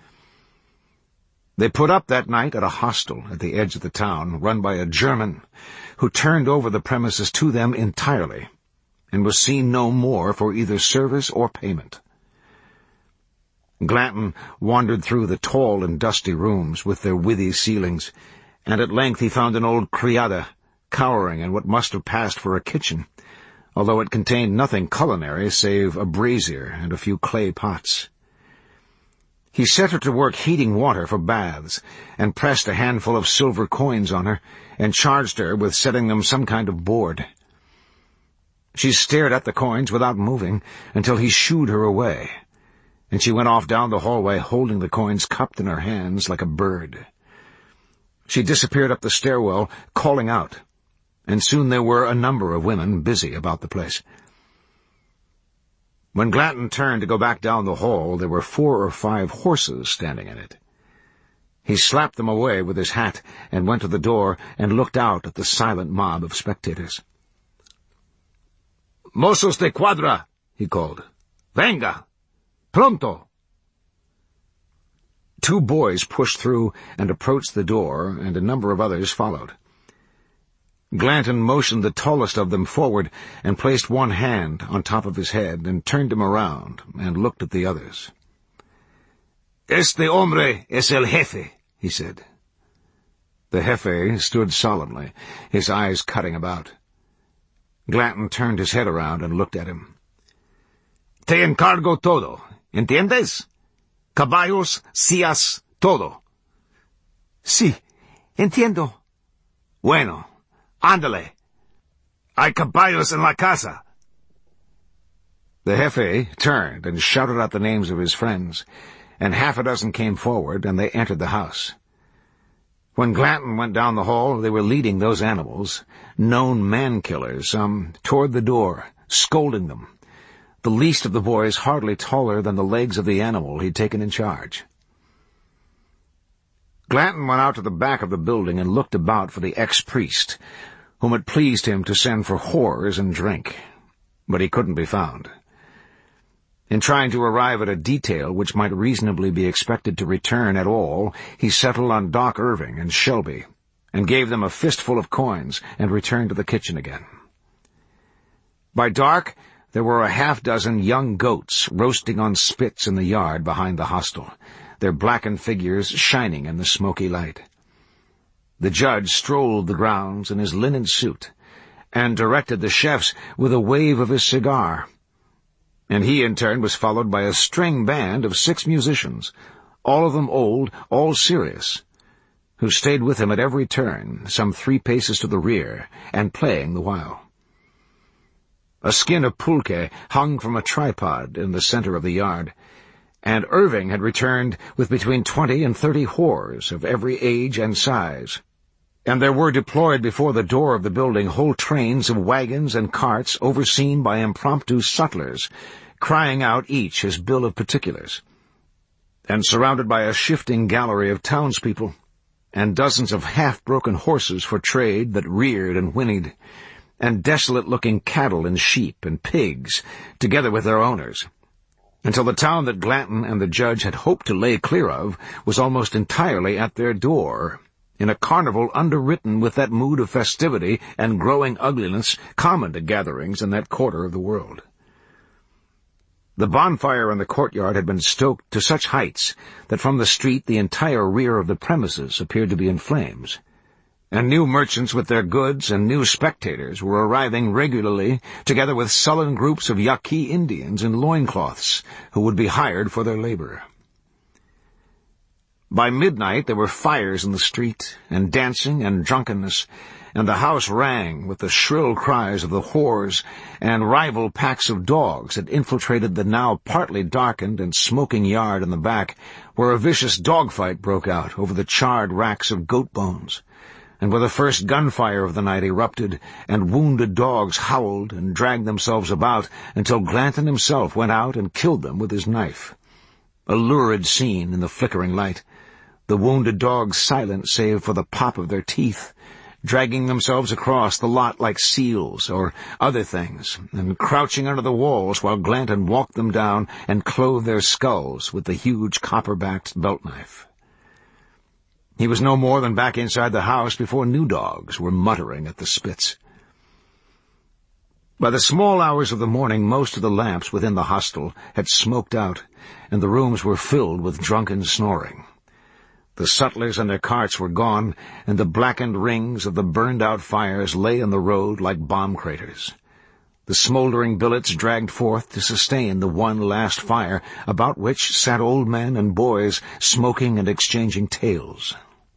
They put up that night at a hostel at the edge of the town, run by a German, who turned over the premises to them entirely, and was seen no more for either service or payment. Glanton wandered through the tall and dusty rooms with their withy ceilings, and at length he found an old criada cowering in what must have passed for a kitchen, although it contained nothing culinary save a brazier and a few clay pots. He set her to work heating water for baths, and pressed a handful of silver coins on her, and charged her with setting them some kind of board. She stared at the coins without moving until he shooed her away, and she went off down the hallway holding the coins cupped in her hands like a bird. She disappeared up the stairwell, calling out, and soon there were a number of women busy about the place. When Glanton turned to go back down the hall, there were 4 or 5 horses standing in it. He slapped them away with his hat and went to the door and looked out at the silent mob of spectators. "Mozos de cuadra," he called. "Venga! Pronto!" 2 boys pushed through and approached the door, and a number of others followed. Glanton motioned the tallest of them forward and placed one hand on top of his head and turned him around and looked at the others. "Este hombre es el jefe," he said. The jefe stood solemnly, his eyes cutting about. Glanton turned his head around and looked at him. "Te encargo todo, ¿entiendes? Caballos, sillas, todo." "Sí, entiendo." "Bueno. Ándale. Hay caballos en la casa." The jefe turned and shouted out the names of his friends, and half a dozen came forward, and they entered the house. When Glanton went down the hall, they were leading those animals, known man-killers, toward the door, scolding them, the least of the boys hardly taller than the legs of the animal he'd taken in charge. Glanton went out to the back of the building and looked about for the ex-priest, whom it pleased him to send for whores and drink, but he couldn't be found. In trying to arrive at a detail which might reasonably be expected to return at all, he settled on Doc Irving and Shelby, and gave them a fistful of coins, and returned to the kitchen again. By dark, there were a half-dozen young goats roasting on spits in the yard behind the hostel, their blackened figures shining in the smoky light. The judge strolled the grounds in his linen suit, and directed the chefs with a wave of his cigar, and he in turn was followed by a string band of 6 musicians, all of them old, all serious, who stayed with him at every turn, some 3 paces to the rear, and playing the while. A skin of pulque hung from a tripod in the center of the yard, and Irving had returned with between 20 and 30 whores of every age and size, and there were deployed before the door of the building whole trains of wagons and carts overseen by impromptu sutlers, crying out each his bill of particulars, and surrounded by a shifting gallery of townspeople, and dozens of half-broken horses for trade that reared and whinnied, and desolate-looking cattle and sheep and pigs, together with their owners, until the town that Glanton and the judge had hoped to lay clear of was almost entirely at their door, in a carnival underwritten with that mood of festivity and growing ugliness common to gatherings in that quarter of the world. The bonfire in the courtyard had been stoked to such heights that from the street the entire rear of the premises appeared to be in flames, and new merchants with their goods and new spectators were arriving regularly, together with sullen groups of Yaqui Indians in loincloths who would be hired for their labor. By midnight there were fires in the street, and dancing and drunkenness, and the house rang with the shrill cries of the whores and rival packs of dogs that infiltrated the now partly darkened and smoking yard in the back, where a vicious dogfight broke out over the charred racks of goat bones, and where the first gunfire of the night erupted, and wounded dogs howled and dragged themselves about until Glanton himself went out and killed them with his knife. A lurid scene in the flickering light, the wounded dogs silent save for the pop of their teeth, dragging themselves across the lot like seals or other things, and crouching under the walls while Glanton walked them down and clove their skulls with the huge copper-backed belt-knife. He was no more than back inside the house before new dogs were muttering at the spits. By the small hours of the morning most of the lamps within the hostel had smoked out, and the rooms were filled with drunken snoring. The sutlers and their carts were gone, and the blackened rings of the burned-out fires lay in the road like bomb craters. The smoldering billets dragged forth to sustain the one last fire, about which sat old men and boys smoking and exchanging tales.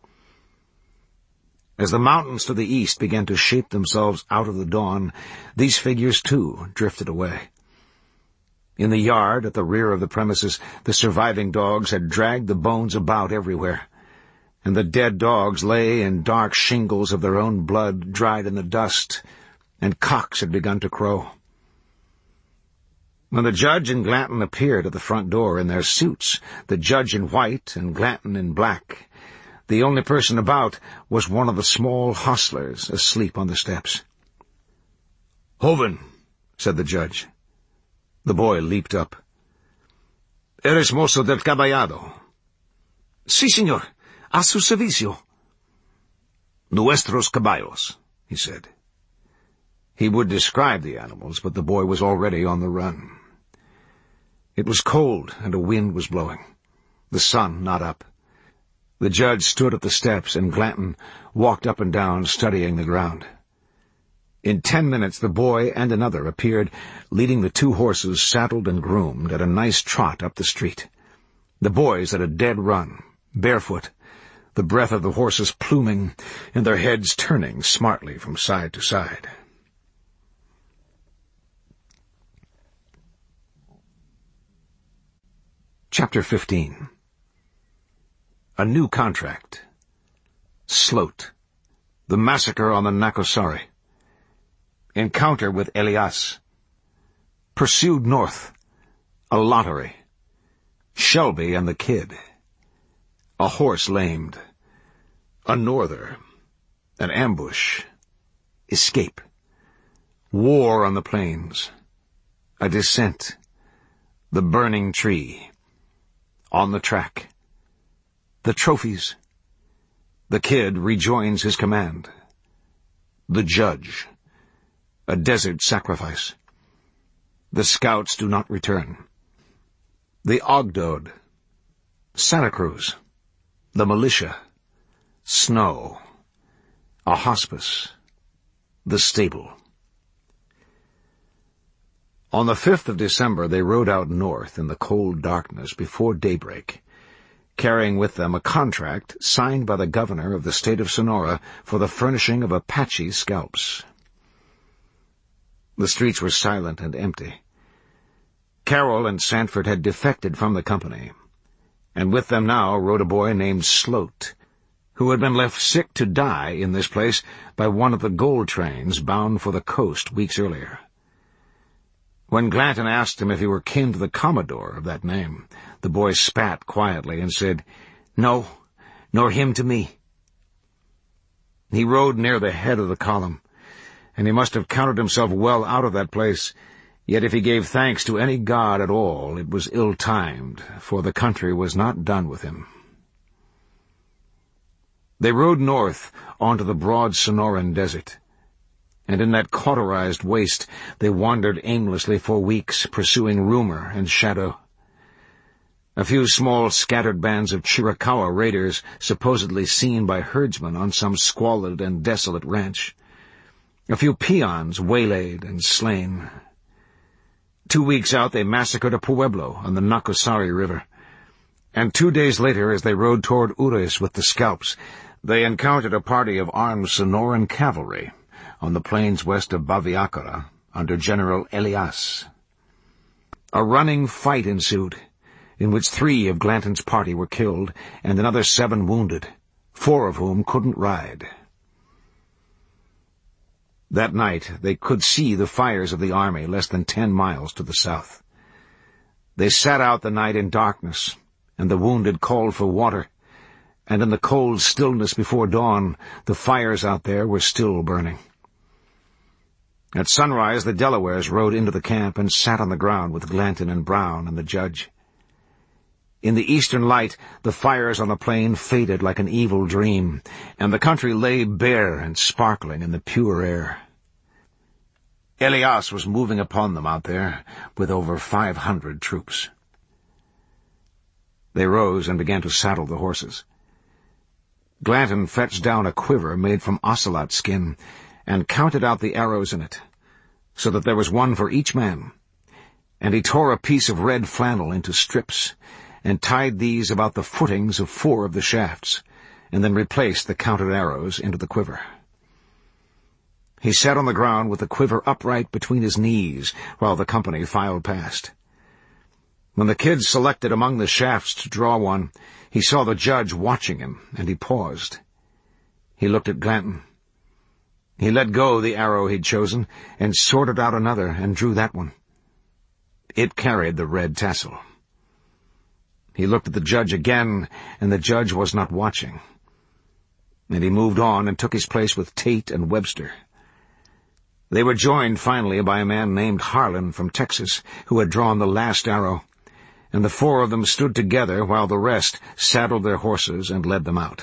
As the mountains to the east began to shape themselves out of the dawn, these figures, too, drifted away. In the yard at the rear of the premises, the surviving dogs had dragged the bones about everywhere, and the dead dogs lay in dark shingles of their own blood dried in the dust, and cocks had begun to crow. When the judge and Glanton appeared at the front door in their suits, the judge in white and Glanton in black, the only person about was one of the small hostlers asleep on the steps. "Joven," said the judge. The boy leaped up. "Eres mozo del caballado?" "Sí, señor. A su servicio." "Nuestros caballos," he said. He would describe the animals, but the boy was already on the run. It was cold, and a wind was blowing. The sun not up. The judge stood at the steps, and Glanton walked up and down, studying the ground. In 10 minutes the boy and another appeared, leading the 2 horses saddled and groomed at a nice trot up the street. The boys at a dead run, barefoot, the breath of the horses pluming, and their heads turning smartly from side to side. Chapter 15. A new contract. Sloat. The massacre on the Nacosari. Encounter with Elias. Pursued north. A lottery. Shelby and the kid. A horse lamed. A norther. An ambush. Escape. War on the plains. A descent. The burning tree. On the track. The trophies. The kid rejoins his command. The judge. A desert sacrifice. The scouts do not return. The Ogdode. Santa Cruz. The militia. Snow. A hospice. The stable. On the 5th of December they rode out north in the cold darkness before daybreak, carrying with them a contract signed by the governor of the state of Sonora for the furnishing of Apache scalps. The streets were silent and empty. Carroll and Sanford had defected from the company, and with them now rode a boy named Sloat, who had been left sick to die in this place by one of the gold trains bound for the coast weeks earlier. When Glanton asked him if he were kin to the commodore of that name, the boy spat quietly and said, "No, nor him to me." He rode near the head of the column, and he must have counted himself well out of that place, yet if he gave thanks to any god at all, it was ill-timed, for the country was not done with him. They rode north onto the broad Sonoran Desert, and in that cauterized waste they wandered aimlessly for weeks, pursuing rumor and shadow. A few small scattered bands of Chiricahua raiders, supposedly seen by herdsmen on some squalid and desolate ranch. A few peons waylaid and slain. 2 weeks out they massacred a pueblo on the Nacosari River. And 2 days later, as they rode toward Ures with the scalps, they encountered a party of armed Sonoran cavalry on the plains west of Baviacara under General Elias. A running fight ensued, in which 3 of Glanton's party were killed and another 7 wounded, 4 of whom couldn't ride. That night they could see the fires of the army less than 10 miles to the south. They sat out the night in darkness, and the wounded called for water, and in the cold stillness before dawn the fires out there were still burning. At sunrise the Delawares rode into the camp and sat on the ground with Glanton and Brown and the judge. In the eastern light the fires on the plain faded like an evil dream, and the country lay bare and sparkling in the pure air. Elias was moving upon them out there with over 500 troops. They rose and began to saddle the horses. Glanton fetched down a quiver made from ocelot skin and counted out the arrows in it, so that there was one for each man, and he tore a piece of red flannel into strips and tied these about the footings of 4 of the shafts, and then replaced the counted arrows into the quiver. He sat on the ground with the quiver upright between his knees while the company filed past. When the kid selected among the shafts to draw one, he saw the judge watching him, and he paused. He looked at Glanton. He let go the arrow he'd chosen and sorted out another and drew that one. It carried the red tassel. He looked at the judge again, and the judge was not watching. And he moved on and took his place with Tate and Webster. They were joined finally by a man named Harlan from Texas, who had drawn the last arrow, and the 4 of them stood together while the rest saddled their horses and led them out.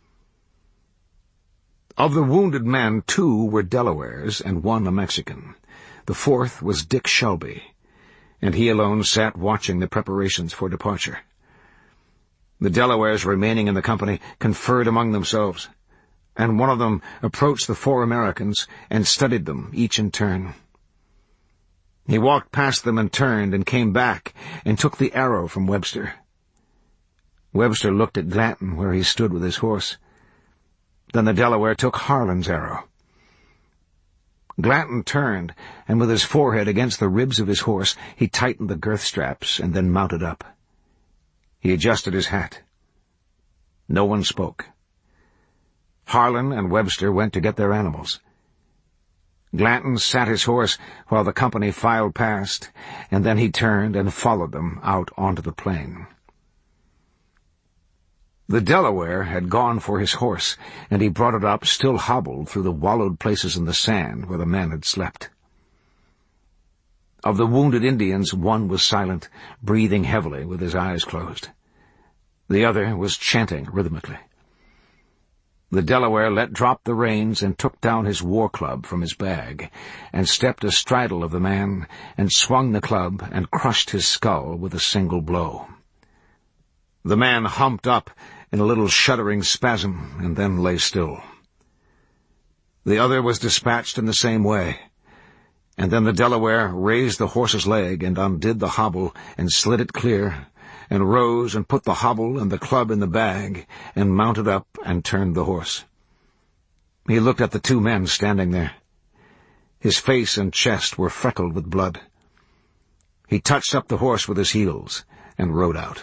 Of the wounded men, 2 were Delawares and 1 a Mexican. The 4th was Dick Shelby, and he alone sat watching the preparations for departure. The Delawares remaining in the company conferred among themselves, and one of them approached the 4 Americans and studied them, each in turn. He walked past them and turned and came back and took the arrow from Webster. Webster looked at Glanton where he stood with his horse. Then the Delaware took Harlan's arrow. Glanton turned, and with his forehead against the ribs of his horse, he tightened the girth straps and then mounted up. He adjusted his hat. No one spoke. Harlan and Webster went to get their animals. Glanton sat his horse while the company filed past, and then he turned and followed them out onto the plain. The Delaware had gone for his horse, and he brought it up still hobbled through the wallowed places in the sand where the men had slept. Of the wounded Indians, 1 was silent, breathing heavily with his eyes closed. The other was chanting rhythmically. The Delaware let drop the reins and took down his war club from his bag, and stepped astraddle of the man, and swung the club and crushed his skull with a single blow. The man humped up in a little shuddering spasm, and then lay still. The other was dispatched in the same way, and then the Delaware raised the horse's leg and undid the hobble and slid it clear, and rose and put the hobble and the club in the bag, and mounted up and turned the horse. He looked at the 2 men standing there. His face and chest were freckled with blood. He touched up the horse with his heels and rode out.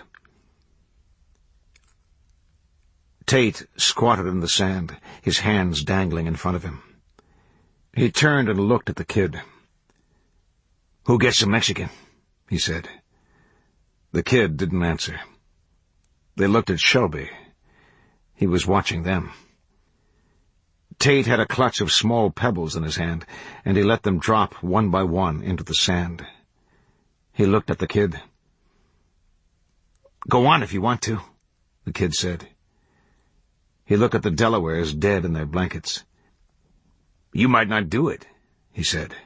Tate squatted in the sand, his hands dangling in front of him. He turned and looked at the kid. "Who gets the Mexican?" he said. The kid didn't answer. They looked at Shelby. He was watching them. Tate had a clutch of small pebbles in his hand, and he let them drop one by one into the sand. He looked at the kid. "Go on if you want to," the kid said. He looked at the Delawares dead in their blankets. "You might not do it," he said.